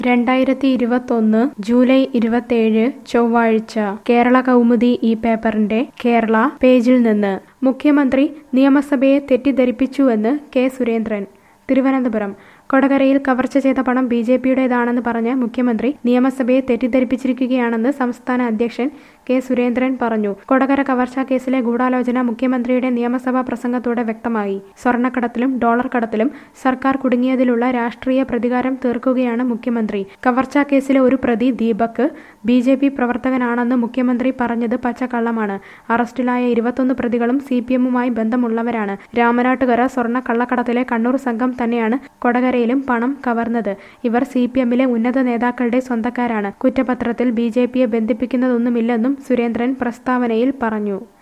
2021 July 27 ചൊവ്വാഴ്ച കേരള കൗമുദി ഈ പേപ്പറിന്റെ കേരള പേജിൽ നിന്ന് മുഖ്യമന്ത്രി നിയമസഭയെ തെറ്റിദ്ധരിപ്പിച്ചുവെന്ന് കെ സുരേന്ദ്രൻ. തിരുവനന്തപുരം കൊടകരയിൽ കവർച്ച ചെയ്ത പണം ബിജെപിയുടേതാണെന്ന് പറഞ്ഞ് മുഖ്യമന്ത്രി നിയമസഭയെ തെറ്റിദ്ധരിപ്പിച്ചിരിക്കുകയാണെന്ന് സംസ്ഥാന അധ്യക്ഷൻ കെ സുരേന്ദ്രൻ പറഞ്ഞു. കൊടകര കവർച്ചാ കേസിലെ ഗൂഢാലോചന മുഖ്യമന്ത്രിയുടെ നിയമസഭാ പ്രസംഗത്തോടെ വ്യക്തമായി. സ്വർണ്ണക്കടത്തിലും ഡോളർ കടത്തിലും സർക്കാർ കുടുങ്ങിയതിലുള്ള രാഷ്ട്രീയ പ്രതികാരം തീർക്കുകയാണ് മുഖ്യമന്ത്രി. കവർച്ചാ കേസിലെ ഒരു പ്രതി ദീപക് ബിജെപി പ്രവർത്തകനാണെന്ന് മുഖ്യമന്ത്രി പറഞ്ഞത് പച്ചക്കള്ളമാണ്. അറസ്റ്റിലായ 21 പ്രതികളും സിപിഎമ്മുമായി ബന്ധമുള്ളവരാണ്. രാമനാട്ടുകര സ്വർണ്ണ കള്ളക്കടത്തിലെ കണ്ണൂർ സംഘം തന്നെയാണ് കൊടകരയിലും പണം കവർന്നത്. ഇവർ സിപിഎമ്മിലെ ഉന്നത നേതാക്കളുടെ സ്വന്തക്കാരാണ്. കുറ്റപത്രത്തിൽ ബിജെപിയെ ബന്ധിപ്പിക്കുന്നതൊന്നുമില്ലെന്നും സുരേന്ദ്രൻ പ്രസ്താവനയിൽ പറഞ്ഞു.